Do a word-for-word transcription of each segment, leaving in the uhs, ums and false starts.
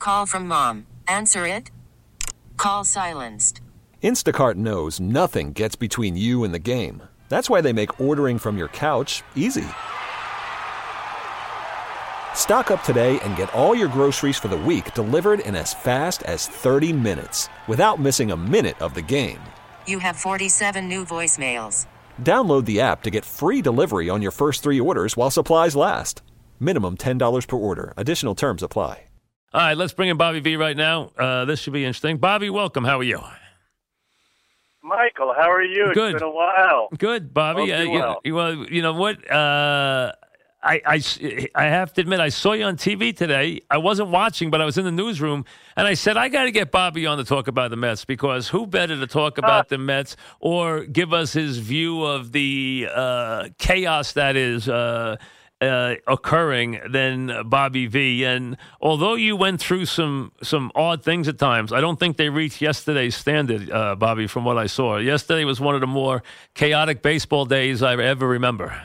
Call from mom. Answer it. Call silenced. Instacart knows nothing gets between you and the game. That's why they make ordering from your couch easy. Stock up today and get all your groceries for the week delivered in as fast as thirty minutes without missing a minute of the game. You have forty-seven new voicemails. Download the app to get free delivery on your first three orders while supplies last. Minimum ten dollars per order. Additional terms apply. All right, let's bring in Bobby V right now. Uh, this should be interesting. Bobby, welcome. How are you? Michael, how are you? Good. It's been a while. Good, Bobby. Hope Uh, you're you, well. you, well, you know what? Uh, I, I, I have to admit, I saw you on T V today. I wasn't watching, but I was in the newsroom, and I said, I got to get Bobby on to talk about the Mets, because who better to talk about the Mets or give us his view of the uh, chaos that is uh, uh, occurring than Bobby V. And although you went through some, some odd things at times, I don't think they reached yesterday's standard, uh, Bobby, from what I saw. Yesterday was one of the more chaotic baseball days I ever remember.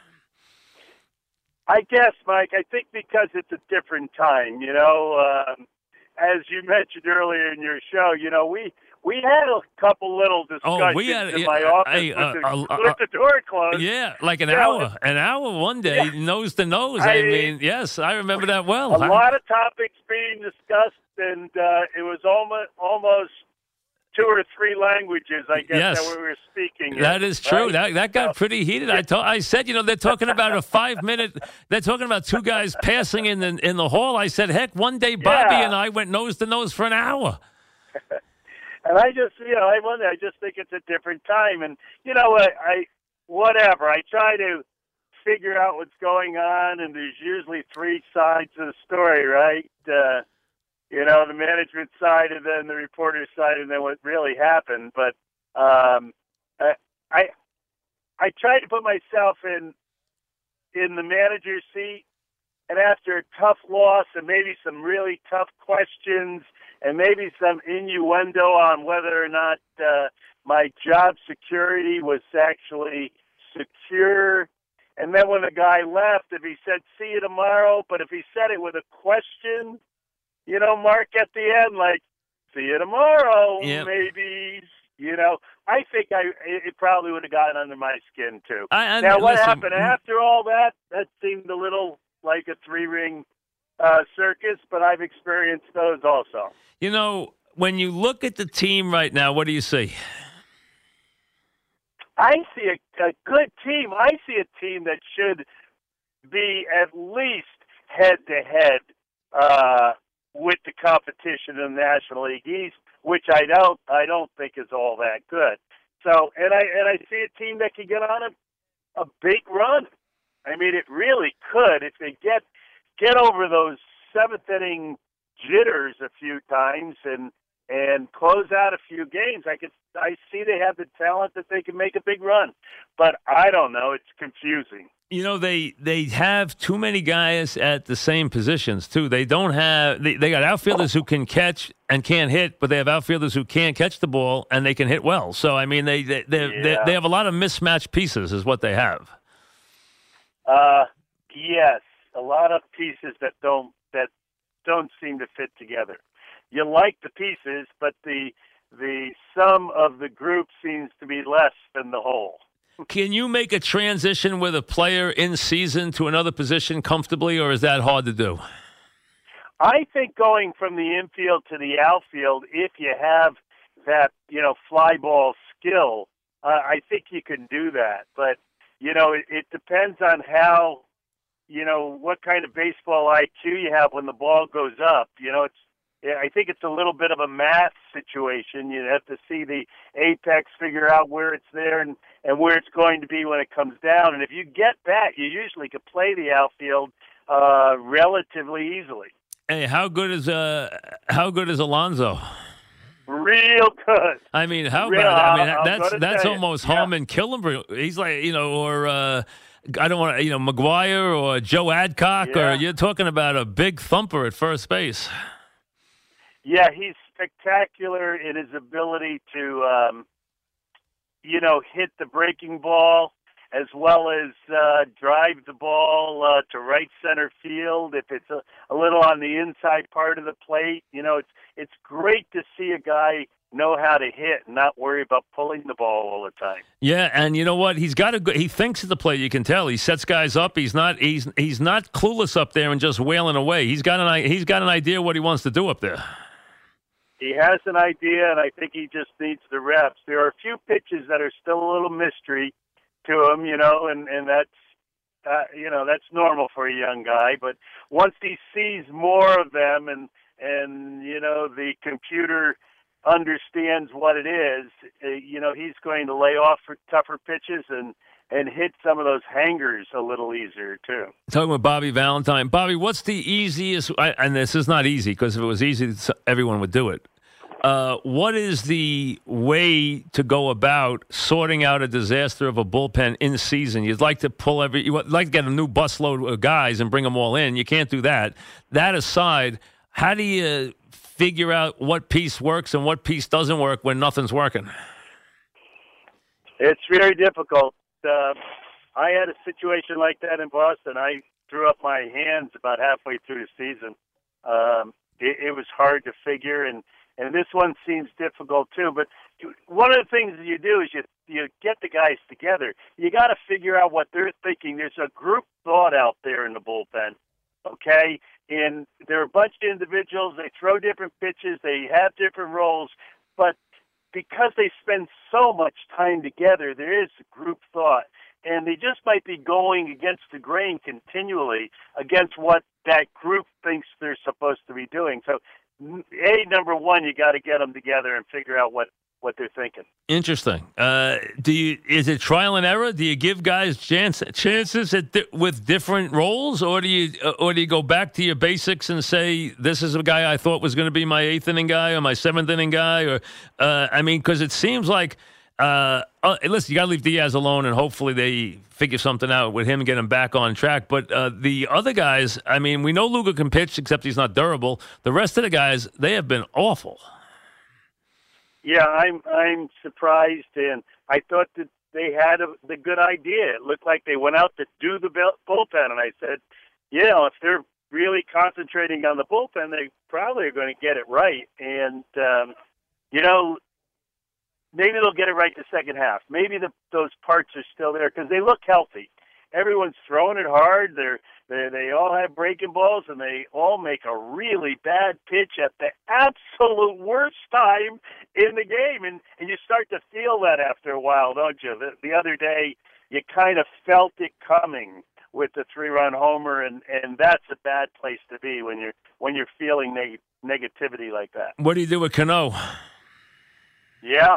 I guess, Mike, I think because it's a different time, you know, um, as you mentioned earlier in your show, you know, we we had a couple little discussions Oh, we had, in yeah, my office hey, uh, with, the, uh, uh, with the door closed. Yeah, like an You know, hour. An hour one day, Yeah. nose to nose. I, I- mean, yes, I remember that well. A I- lot of topics being discussed, and uh, it was almost, almost two or three languages, I guess, Yes. that we were speaking. That in, is true. right? That that got So- pretty heated. I told, I said, you know, they're talking about a five minute. They're talking about two guys passing in the in the hall. I said, heck, one day Bobby Yeah. and I went nose to nose for an hour. And I just, you know, I wonder. I just think it's a different time, and you know what? I, whatever. I try to figure out what's going on, and there's usually three sides of the story, right? Uh, you know, the management side, and then the reporter side, and then what really happened. But um, I, I, I try to put myself in in the manager's seat, and after a tough loss, and maybe some really tough questions, and maybe some innuendo on whether or not uh, my job security was actually secure. And then when the guy left, if he said, see you tomorrow, but if he said it with a question, you know, Mark, at the end, like, see you tomorrow, Yep. maybe, you know, I think I it probably would have gotten under my skin, too. I, I, Now, what listen, happened after all that, that seemed a little like a three-ring uh, circus, but I've experienced those also. You know, when you look at the team right now, what do you see? I see a, a good team. I see a team that should be at least head-to-head uh, with the competition in the National League East, which I don't, I don't think is all that good. So, and I and I see a team that can get on a, a big run. I mean, it really could if they get get over those seventh inning jitters a few times and and close out a few games. I could I see they have the talent that they can make a big run, but I don't know. It's confusing. You know, they they have too many guys at the same positions, too. They don't have they, – they got outfielders who can catch and can't hit, but they have outfielders who can't catch the ball and they can hit well. So, I mean, they they they, Yeah. they, they have a lot of mismatched pieces is what they have. Uh, yes, a lot of pieces that don't that don't seem to fit together. You like the pieces, but the the sum of the group seems to be less than the whole. Can you make a transition with a player in season to another position comfortably, or is that hard to do? I think going from the infield to the outfield, if you have that, you know, fly ball skill, uh, I think you can do that. But, you know, it, it depends on how, you know, what kind of baseball I Q you have when the ball goes up. You know, it's I think it's a little bit of a math situation. You have to see the apex, figure out where it's there and, and where it's going to be when it comes down. And if you get that, you usually could play the outfield uh, relatively easily. Hey, how good is uh how good is Alonso? Real good. I mean, how Real, bad? I mean, I'm that's gonna that's tell you. almost Yeah. Harmon Killebrew. He's like, you know, or uh, I don't want to, you know, McGuire or Joe Adcock, Yeah. or you're talking about a big thumper at first base. Yeah, he's spectacular in his ability to, um, you know, hit the breaking ball. as well as uh, drive the ball uh, to right center field if it's a, a little on the inside part of the plate. You know, it's it's great to see a guy know how to hit and not worry about pulling the ball all the time. Yeah, and you know what? He's got a good, he thinks at the plate. You can tell he sets guys up. He's not he's he's not clueless up there and just wailing away. He's got an he's got an idea what he wants to do up there. He has an idea, and I think he just needs the reps. There are a few pitches that are still a little mystery to him, you know, and and that's uh, you know that's normal for a young guy. But once he sees more of them, and and you know the computer understands what it is, uh, you know, he's going to lay off for tougher pitches and, and hit some of those hangers a little easier, too. Talking with Bobby Valentine. Bobby, what's the easiest, I, and this is not easy, because if it was easy, everyone would do it. Uh, what is the way to go about sorting out a disaster of a bullpen in season? You'd like to pull every, you'd like to get a new busload of guys and bring them all in. You can't do that. That aside, how do you figure out what piece works and what piece doesn't work when nothing's working? It's very difficult. Uh, I had a situation like that in Boston. I threw up my hands about halfway through the season. Um, it, it was hard to figure, and, and this one seems difficult too. But one of the things that you do is you you get the guys together. You got to figure out what they're thinking. There's a group thought out there in the bullpen, okay? And there are a bunch of individuals. They throw different pitches. They have different roles. But because they spend so much time together, there is group thought. And they just might be going against the grain continually against what that group thinks they're supposed to be doing. So, A, number one, you got to get them together and figure out what, what they're thinking. Interesting. Uh, do you is it trial and error? Do you give guys chance, chances at di- with different roles, or do you uh, or do you go back to your basics and say this is a guy I thought was going to be my eighth inning guy or my seventh inning guy? Or uh, I mean, because it seems like uh, uh, listen, you got to leave Diaz alone, and hopefully they figure something out with him and get him back on track. But uh, the other guys, I mean, we know Lugo can pitch, except he's not durable. The rest of the guys, they have been awful. Yeah, I'm I'm surprised, and I thought that they had a, the good idea. It looked like they went out to do the bullpen, and I said, you know, if they're really concentrating on the bullpen, they probably are going to get it right. And, um, you know, maybe they'll get it right the second half. Maybe the, those parts are still there because they look healthy. Everyone's throwing it hard. They're, they they all have breaking balls, and they all make a really bad pitch at the absolute worst time in the game. And, and you start to feel that after a while, don't you? The, the other day, you kind of felt it coming with the three-run homer, and, and that's a bad place to be when you're when you're feeling neg- negativity like that. What do you do with Cano? Yeah.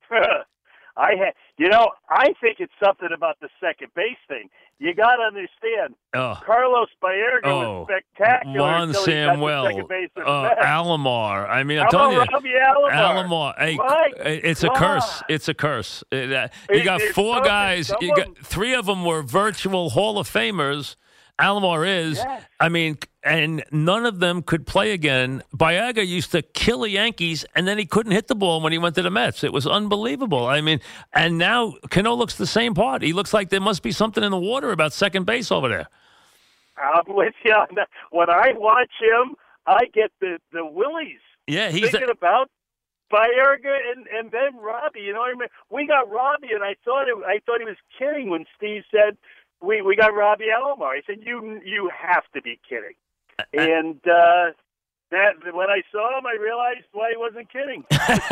I ha- you know, I think it's something about the second base thing. You got to understand, oh. Carlos Baerga oh. was spectacular. Juan Samuel, uh, Alomar. I mean, I'm How telling you, Robbie Alomar. Alomar. Hey, right. it's God. a curse. It's a curse. It, uh, you it, got four something. guys. Someone... You got three of them were virtual Hall of Famers. Alomar is. Yes. I mean, and none of them could play again. Baerga used to kill the Yankees, and then he couldn't hit the ball when he went to the Mets. It was unbelievable. I mean, and now Cano looks the same part. He looks like there must be something in the water about second base over there. I'm with you on that. When I watch him, I get the, the willies. Yeah, he's thinking a- about Baerga and, and then Robbie. You know, I mean, we got Robbie, and I thought it, I thought he was kidding when Steve said, We we got Robbie Alomar. I said, you you have to be kidding. And uh, that when I saw him, I realized why he wasn't kidding.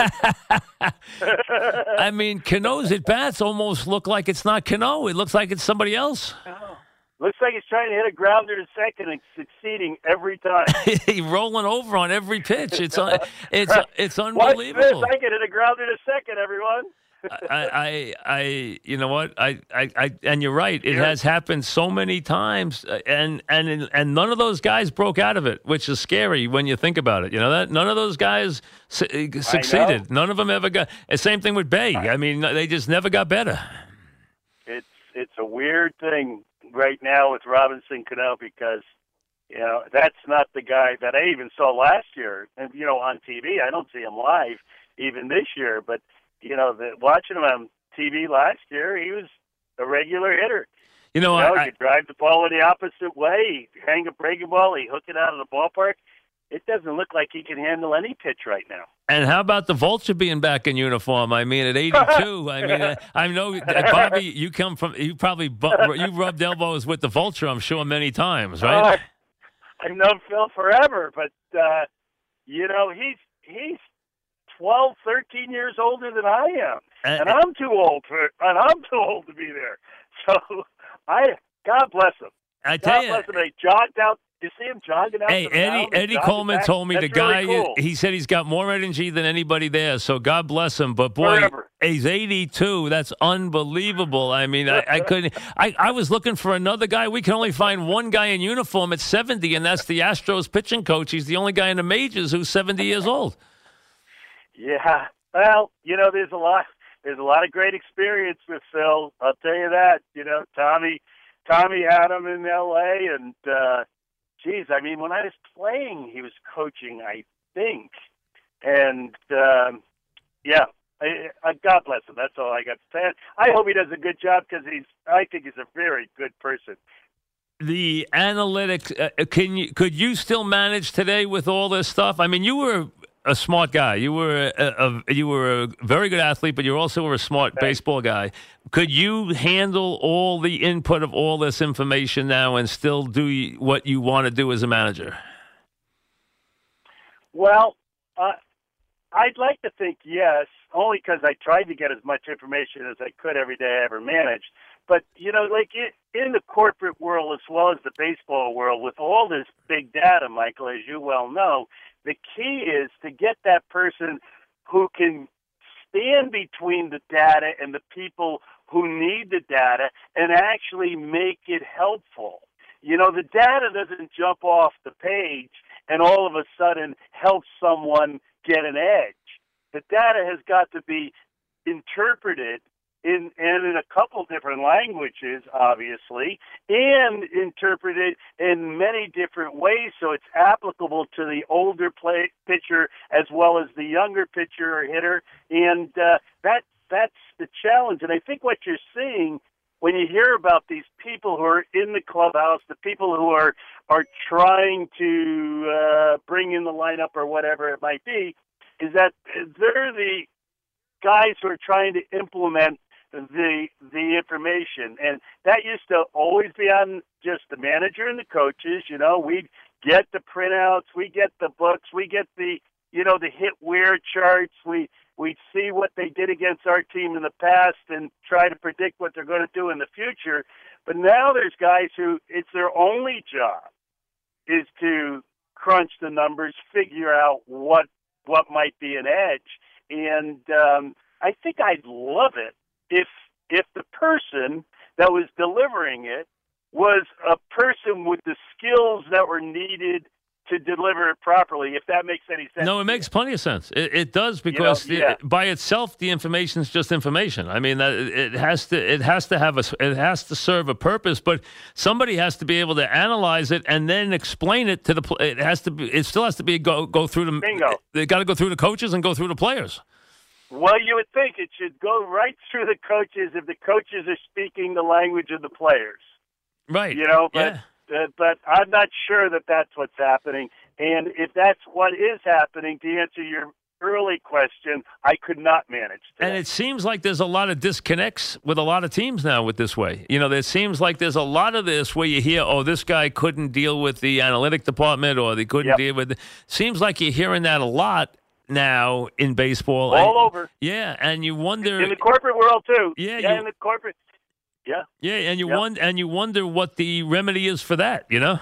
I mean, Cano's at bats almost look like it's not Cano. It looks like it's somebody else. Oh. Looks like he's trying to hit a grounder to second and succeeding every time. He's rolling over on every pitch. It's uh, it's it's unbelievable. Watch this. I can hit a grounder to second, everyone. I, I, I, you know what? I, I, I, and you're right. It has happened so many times, and and and none of those guys broke out of it, which is scary when you think about it. You know that none of those guys su- succeeded. None of them ever got. The same thing with Bay. I mean, they just never got better. It's it's a weird thing right now with Robinson Cano because you know that's not the guy that I even saw last year. And you know, on T V, I don't see him live even this year, but. You know, the, watching him on T V last year, he was a regular hitter. You know, You know, I, you drive the ball in the opposite way, you hang a breaking ball, you hook it out of the ballpark. It doesn't look like he can handle any pitch right now. and how about the Vulture being back in uniform? I mean, at eighty-two, I mean, I know, Bobby, you come from, you probably, bu- you rubbed elbows with the Vulture, I'm sure, many times, right? Uh, I've known Phil forever, but, uh, you know, he's he's twelve, thirteen years older than I am. And, And I'm too old for, and I'm too old to be there. So, I, God bless him. I tell God you. bless him. They jogged out. You see him jogging out Hey, to the Eddie, mound, he Eddie jogged Coleman back. told me That's the guy, really cool. he said he's got more energy than anybody there, so God bless him. But, boy, Forever. he's eighty-two. That's unbelievable. I mean, I, I couldn't – I I was looking for another guy. We can only find one guy in uniform at seventy, and that's the Astros pitching coach. He's the only guy in the majors who's seventy years old. Yeah. Well, you know, there's a lot there's a lot of great experience with Phil. I'll tell you that. You know, Tommy Tommy had him in L A and uh geez, I mean when I was playing he was coaching, I think. And um yeah, I, I, God bless him. That's all I got to say. I hope he does a good job because he's I think he's a very good person. The analytics, uh, can you could you still manage today with all this stuff? I mean, you were a smart guy. You were a, a you were a very good athlete, but you also were a smart Thanks. baseball guy. Could you handle all the input of all this information now and still do what you want to do as a manager? Well, uh, I'd like to think yes, only because I tried to get as much information as I could every day I ever managed. But, you know, like it, in the corporate world as well as the baseball world, with all this big data, Michael, as you well know, the key is to get that person who can stand between the data and the people who need the data and actually make it helpful. You know, the data doesn't jump off the page and all of a sudden help someone get an edge. The data has got to be interpreted in and in a couple different languages, obviously, and interpreted in many different ways so it's applicable to the older play, pitcher as well as the younger pitcher or hitter. And uh, that that's the challenge. And I think what you're seeing when you hear about these people who are in the clubhouse, the people who are, are trying to uh, bring in the lineup or whatever it might be, is that they're the guys who are trying to implement the the information. And that used to always be on just the manager and the coaches. You know, we'd get the printouts, we get the books, we get the, you know, the hit where charts, we we'd see what they did against our team in the past and try to predict what they're going to do in the future. But now there's guys who it's their only job is to crunch the numbers, figure out what what might be an edge. And um, I think I'd love it if if the person that was delivering it was a person with the skills that were needed to deliver it properly, if that makes any sense. No, it makes plenty of sense. It, it does because You know, yeah. the, by itself, the information is just information. I mean, that it has to it has to have a it has to serve a purpose, but somebody has to be able to analyze it and then explain it to the. It has to be. It still has to be go go through the. Bingo. They got to go through the coaches and go through the players. Well, you would think it should go right through the coaches if the coaches are speaking the language of the players. Right. You know, but yeah. uh, but I'm not sure that that's what's happening. And if that's what is happening, to answer your early question, I could not manage today. And it seems like there's a lot of disconnects with a lot of teams now with this way. You know, there seems like there's a lot of this where you hear, oh, this guy couldn't deal with the analytic department or they couldn't Yep. deal with it. Seems like you're hearing that a lot now in baseball. All and, over. Yeah, and you wonder. In the corporate world, too. Yeah, yeah you- in the corporate. Yeah. Yeah, and you Yep. wonder, and you wonder what the remedy is for that, you know?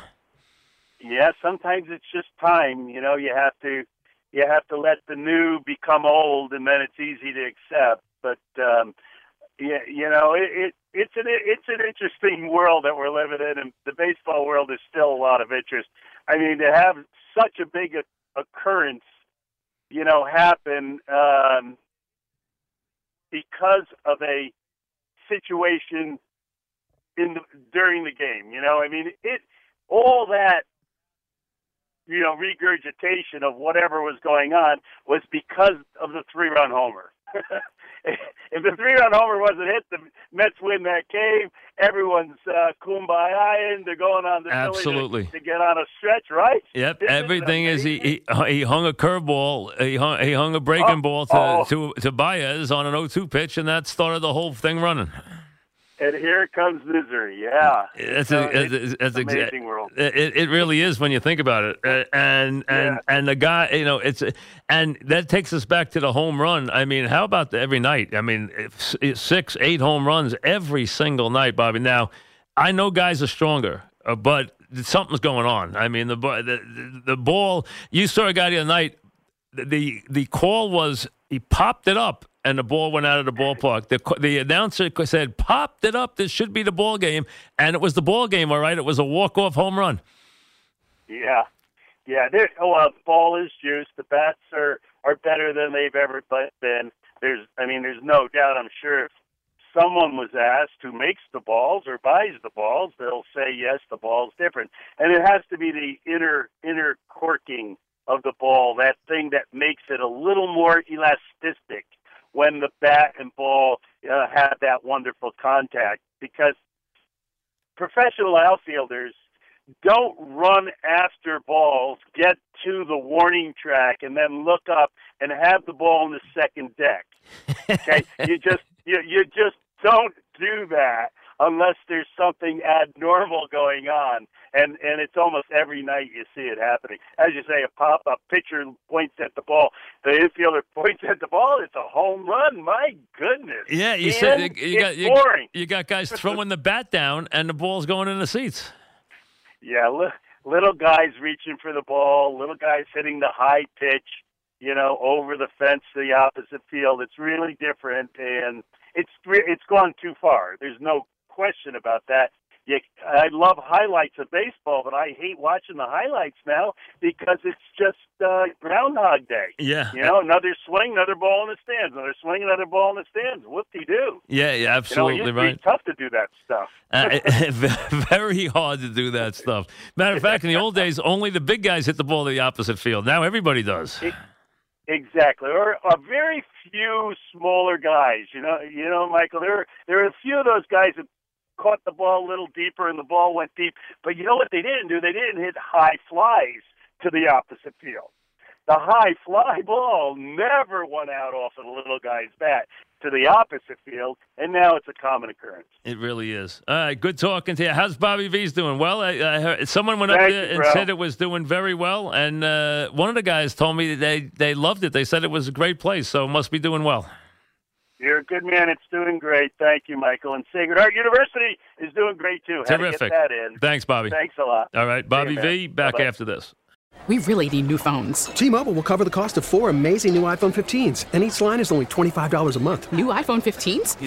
Yeah, sometimes it's just time. You know, you have to you have to let the new become old, and then it's easy to accept. But um, yeah, you know, it, it it's an it's an interesting world that we're living in, and the baseball world is still a lot of interest. I mean, to have such a big a, occurrence, you know, happen um, because of a situation in the, during the game. You know, I mean, it all that. You know, regurgitation of whatever was going on was because of the three-run homer. if the three-run homer wasn't hit, the Mets win that game. Everyone's uh, kumbaya-ing. They're going on the Absolutely to, to get on a stretch, right? Yep. Isn't Everything is he, he he hung a curveball. He hung he hung a breaking oh, ball to, oh. to to Baez on an oh two pitch, and that started the whole thing running. And here comes misery. Yeah, It's so a, it's, it's it's amazing exa- world. It, it really is when you think about it, uh, and and Yeah. and the guy, you know, it's and that takes us back to the home run. I mean, how about the, every night? I mean, if, if six, eight home runs every single night, Bobby. Now, I know guys are stronger, uh, but something's going on. I mean, the the the ball. You saw a guy the other night. The the call was he popped it up. And the ball went out of the ballpark. The the announcer said, "Popped it up. This should be the ball game." And it was the ball game, all right. It was a walk-off home run. Yeah, yeah. There, oh, well, the ball is juiced. The bats are, are better than they've ever been. There's, I mean, there's no doubt. I'm sure if someone was asked who makes the balls or buys the balls, they'll say yes, the ball's different. And it has to be the inner inner corking of the ball, that thing that makes it a little more elastic when the bat and ball uh, have that wonderful contact, because professional outfielders don't run after balls, get to the warning track, and then look up and have the ball in the second deck. Okay, you just you you just don't do that unless there's something abnormal going on. And and it's almost every night you see it happening. As you say, a pop-up pitcher points at the ball. The infielder points at the ball. It's a home run. My goodness. Yeah, you and said you got it's you, boring. you got guys throwing the bat down, and the ball's going in the seats. Yeah, li- little guys reaching for the ball, little guys hitting the high pitch, you know, over the fence to the opposite field. It's really different, and it's it's gone too far. There's no question about that. You, I love highlights of baseball, but I hate watching the highlights now because it's just uh, Groundhog Day. Yeah. You know, another swing, another ball in the stands, another swing, another ball in the stands. Whoop-de-doo. Yeah, yeah, absolutely you know, it right. used to be tough to do that stuff. Uh, very hard to do that stuff. Matter of fact, in the old days, only the big guys hit the ball to the opposite field. Now everybody does. It, exactly, or a very few smaller guys. You know, you know, Michael. There, there are a few of those guys that caught the ball a little deeper and the ball went deep. But you know what they didn't do? They didn't hit high flies to the opposite field. The high fly ball never went out off of the little guy's bat to the opposite field, and now it's a common occurrence. It really is. All right, good talking to you. How's Bobby V's doing? Well, I, I heard someone went up Thank there you, and bro. said it was doing very well, and uh, one of the guys told me that they, they loved it. They said it was a great place, so it must be doing well. You're a good man. It's doing great. Thank you, Michael. And Sacred Heart University is doing great, too. Had Terrific. to get that in. Thanks, Bobby. Thanks a lot. All right, Bobby you, V, back Bye-bye. after this. We really need new phones. T-Mobile will cover the cost of four amazing new iPhone fifteens, and each line is only twenty-five dollars a month. New iPhone fifteens?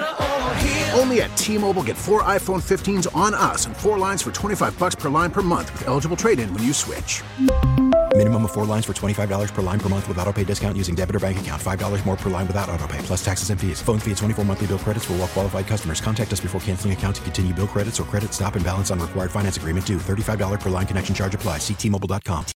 Only at T-Mobile, get four iPhone fifteens on us and four lines for twenty-five bucks per line per month with eligible trade-in when you switch. Minimum of four lines for twenty-five dollars per line per month with autopay discount using debit or bank account. five dollars more per line without autopay, plus taxes and fees. Phone fee at twenty-four monthly bill credits for well-qualified customers. Contact us before canceling account to continue bill credits or credit stop and balance on required finance agreement due. thirty-five dollars per line connection charge applies. See T Mobile dot com.